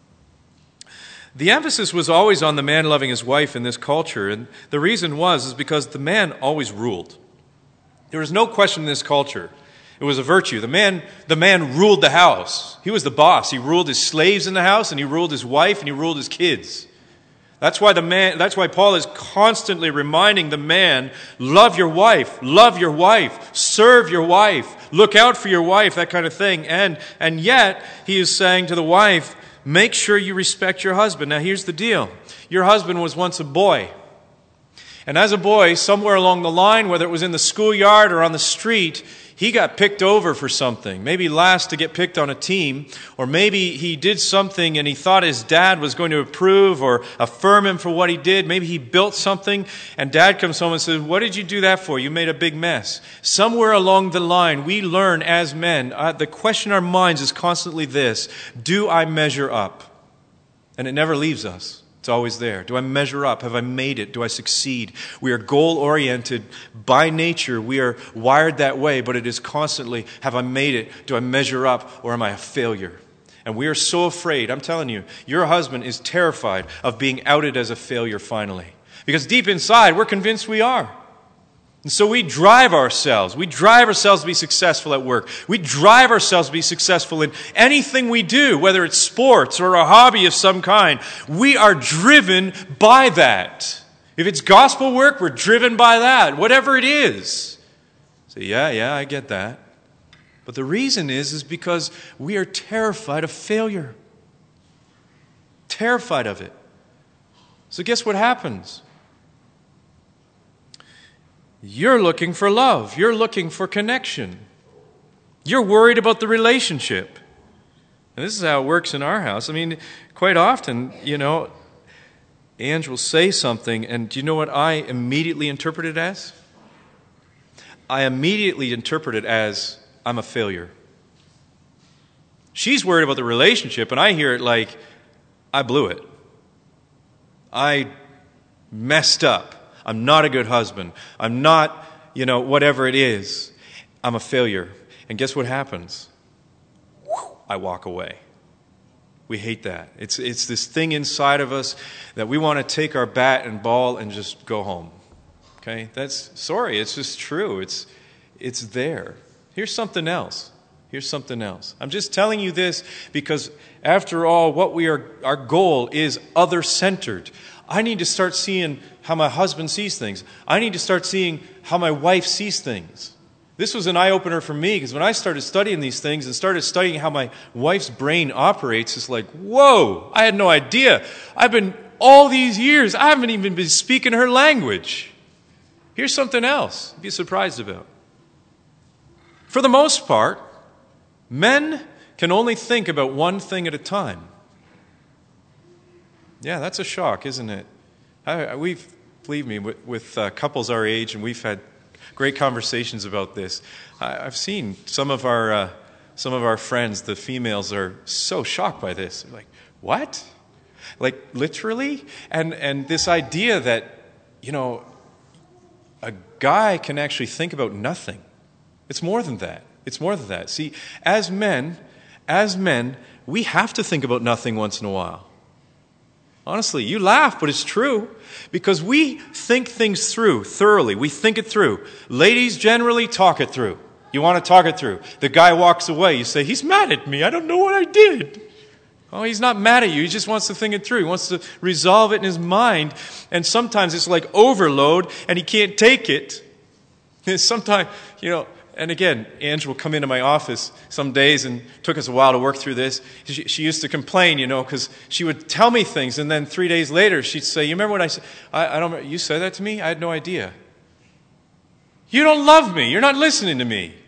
The emphasis was always on the man loving his wife in this culture, and the reason was is because the man always ruled. There was no question in this culture. It was a virtue. The man, the man ruled the house. He was the boss. He ruled his slaves in the house, and he ruled his wife, and he ruled his kids. That's why the man, that's why Paul is constantly reminding the man, love your wife, love your wife, serve your wife, look out for your wife, that kind of thing. And, and yet, he is saying to the wife, make sure you respect your husband. Now here's the deal. Your husband was once a boy. And as a boy, somewhere along the line, whether it was in the schoolyard or on the street, he got picked over for something. Maybe last to get picked on a team, or maybe he did something and he thought his dad was going to approve or affirm him for what he did. Maybe he built something and dad comes home and says, what did you do that for? You made a big mess. Somewhere along the line, we learn as men, uh, the question in our minds is constantly this: do I measure up? And it never leaves us. It's always there. Do I measure up? Have I made it? Do I succeed? We are goal-oriented by nature. We are wired that way, but it is constantly, have I made it? Do I measure up, or am I a failure? And we are so afraid. I'm telling you, your husband is terrified of being outed as a failure finally. Because deep inside, we're convinced we are. And so we drive ourselves. We drive ourselves to be successful at work. We drive ourselves to be successful in anything we do, whether it's sports or a hobby of some kind. We are driven by that. If it's gospel work, we're driven by that, whatever it is. So yeah, yeah, I get that. But the reason is, is because we are terrified of failure. Terrified of it. So guess what happens? You're looking for love. You're looking for connection. You're worried about the relationship. And this is how it works in our house. I mean, quite often, you know, Ange will say something, and do you know what I immediately interpret it as? I immediately interpret it as, I'm a failure. She's worried about the relationship, and I hear it like, I blew it. I messed up. I'm not a good husband. I'm not, you know, whatever it is. I'm a failure. And guess what happens? I walk away. We hate that. It's it's this thing inside of us that we want to take our bat and ball and just go home. Okay? That's, sorry, it's just true. It's it's there. Here's something else. Here's something else. I'm just telling you this because, after all, what we are, our goal is other-centered. I need to start seeing how my husband sees things. I need to start seeing how my wife sees things. This was an eye-opener for me, because when I started studying these things and started studying how my wife's brain operates, it's like, whoa, I had no idea. I've been, all these years, I haven't even been speaking her language. Here's something else to be surprised about. For the most part, men can only think about one thing at a time. Yeah, that's a shock, isn't it? I, we've, believe me, with, with uh, couples our age, and we've had great conversations about this. I, I've seen some of our uh, some of our friends, the females, are so shocked by this. They're like, what? Like, literally? And and this idea that, you know, a guy can actually think about nothing. It's more than that. It's more than that. See, as men, as men, we have to think about nothing once in a while. Honestly, you laugh, but it's true. Because we think things through thoroughly. We think it through. Ladies generally talk it through. You want to talk it through. The guy walks away. You say, he's mad at me. I don't know what I did. Oh, he's not mad at you. He just wants to think it through. He wants to resolve it in his mind. And sometimes it's like overload, and he can't take it. And sometimes, you know, and again, Ange will come into my office some days, and it took us a while to work through this. She, she used to complain, you know, because she would tell me things, and then three days later, she'd say, you remember what I said? I, I don't remember. You said that to me? I had no idea. You don't love me. You're not listening to me.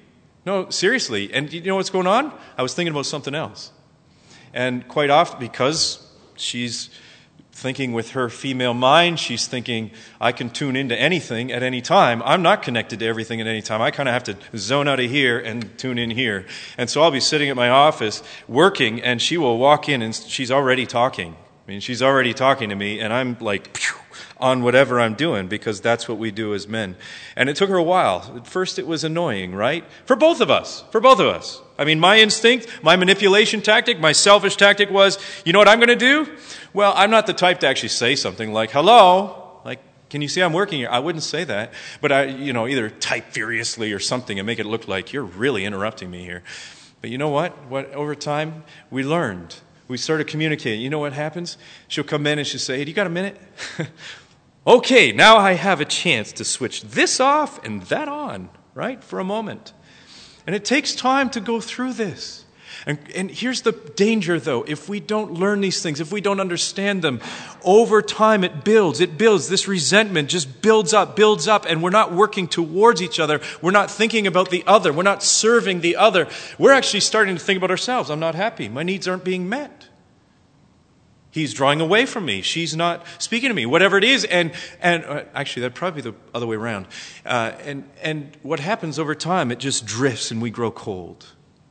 No, seriously. And you know what's going on? I was thinking about something else. And quite often, because she's thinking with her female mind, she's thinking, I can tune into anything at any time. I'm not connected to everything at any time. I kind of have to zone out of here and tune in here. And so I'll be sitting at my office working, and she will walk in, and she's already talking. I mean, she's already talking to me, and I'm like, phew, on whatever I'm doing, because that's what we do as men. And it took her a while. At first it was annoying, right? For both of us. For both of us. I mean, my instinct, my manipulation tactic, my selfish tactic was, you know what I'm going to do? Well, I'm not the type to actually say something like, hello, like, can you see I'm working here? I wouldn't say that. But I, you know, either type furiously or something and make it look like you're really interrupting me here. But you know what? What over time, we learned. We started communicating. You know what happens? She'll come in and she'll say, hey, do you got a minute? Okay, now I have a chance to switch this off and that on, right, for a moment. And it takes time to go through this. And, and here's the danger, though. If we don't learn these things, if we don't understand them, over time it builds. It builds. This resentment just builds up, builds up, and we're not working towards each other. We're not thinking about the other. We're not serving the other. We're actually starting to think about ourselves. I'm not happy. My needs aren't being met. He's drawing away from me. She's not speaking to me. Whatever it is, and and uh, actually that'd probably be the other way around. Uh, and and what happens over time? It just drifts, and we grow cold.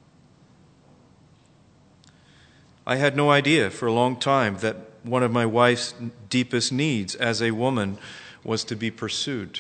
I had no idea for a long time that one of my wife's deepest needs as a woman was to be pursued.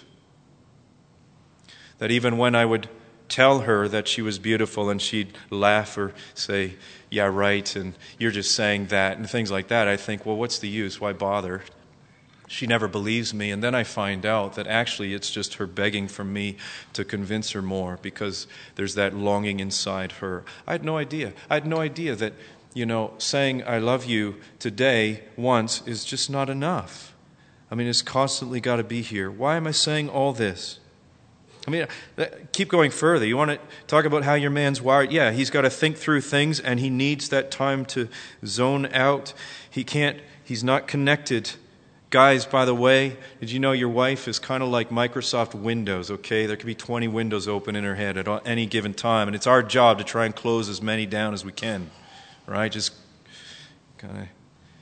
That even when I would tell her that she was beautiful and she'd laugh or say, yeah, right, and you're just saying that, and things like that, I think, well, what's the use? Why bother? She never believes me, and then I find out that actually it's just her begging for me to convince her more because there's that longing inside her. I had no idea. I had no idea that, you know, saying I love you today once is just not enough. I mean, it's constantly got to be here. Why am I saying all this? I mean, keep going further. You want to talk about how your man's wired? Yeah, he's got to think through things, and he needs that time to zone out. He can't, he's not connected. Guys, by the way, did you know your wife is kind of like Microsoft Windows, okay? There could be twenty windows open in her head at any given time, and it's our job to try and close as many down as we can, right? Just kind of...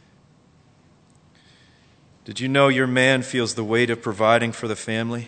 Did you know your man feels the weight of providing for the family?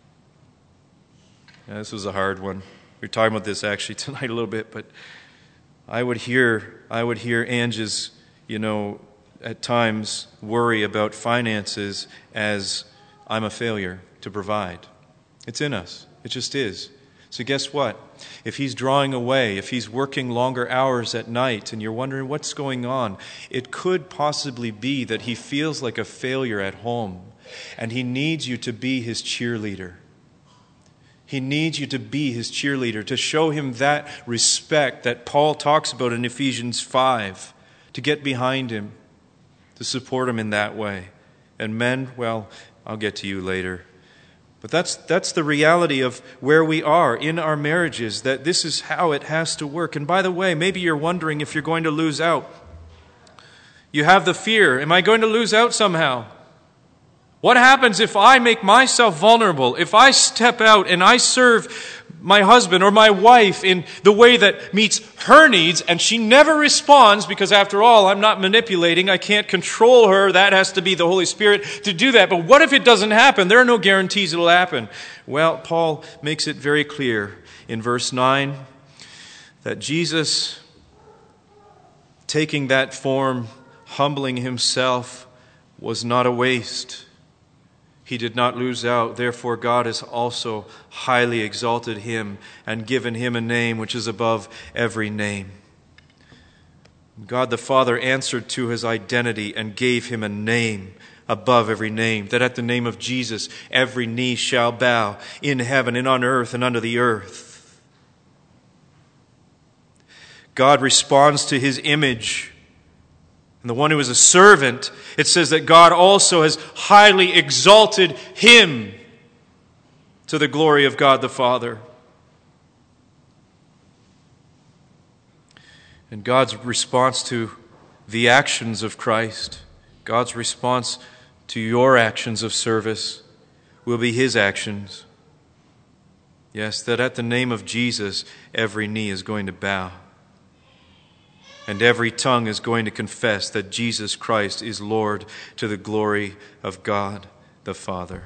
Yeah, this was a hard one. We were talking about this actually tonight a little bit, but I would hear, I would hear Ange's, you know, at times worry about finances as I'm a failure to provide. It's in us. It just is. So guess what? If he's drawing away, if he's working longer hours at night and you're wondering what's going on, it could possibly be that he feels like a failure at home and he needs you to be his cheerleader. He needs you to be his cheerleader, to show him that respect that Paul talks about in Ephesians five, to get behind him, to support him in that way. And men, well, I'll get to you later. But that's that's the reality of where we are in our marriages, that this is how it has to work. And by the way, maybe you're wondering if you're going to lose out. You have the fear, am I going to lose out somehow? What happens if I make myself vulnerable, if I step out and I serve my husband or my wife in the way that meets her needs and she never responds because after all, I'm not manipulating, I can't control her, that has to be the Holy Spirit to do that. But what if it doesn't happen? There are no guarantees it'll happen. Well, Paul makes it very clear in verse nine that Jesus, taking that form, humbling himself, was not a waste. He did not lose out. Therefore, God has also highly exalted him and given him a name which is above every name. God the Father answered to his identity and gave him a name above every name, that at the name of Jesus every knee shall bow in heaven and on earth and under the earth. God responds to his image. And the one who is a servant, it says that God also has highly exalted him to the glory of God the Father. And God's response to the actions of Christ, God's response to your actions of service will be his actions. Yes, that at the name of Jesus, every knee is going to bow. And every tongue is going to confess that Jesus Christ is Lord to the glory of God the Father.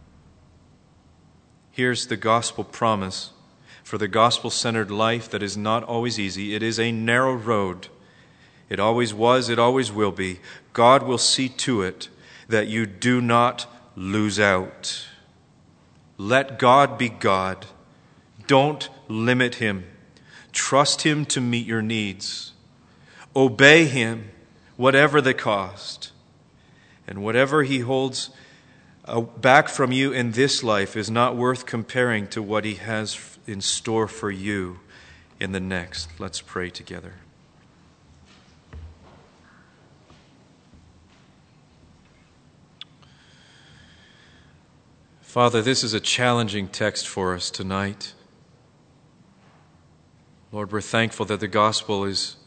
Here's the gospel promise for the gospel-centered life that is not always easy. It is a narrow road. It always was, it always will be. God will see to it that you do not lose out. Let God be God. Don't limit Him. Trust Him to meet your needs. Obey Him, whatever the cost. And whatever He holds back from you in this life is not worth comparing to what He has in store for you in the next. Let's pray together. Father, this is a challenging text for us tonight. Lord, we're thankful that the gospel is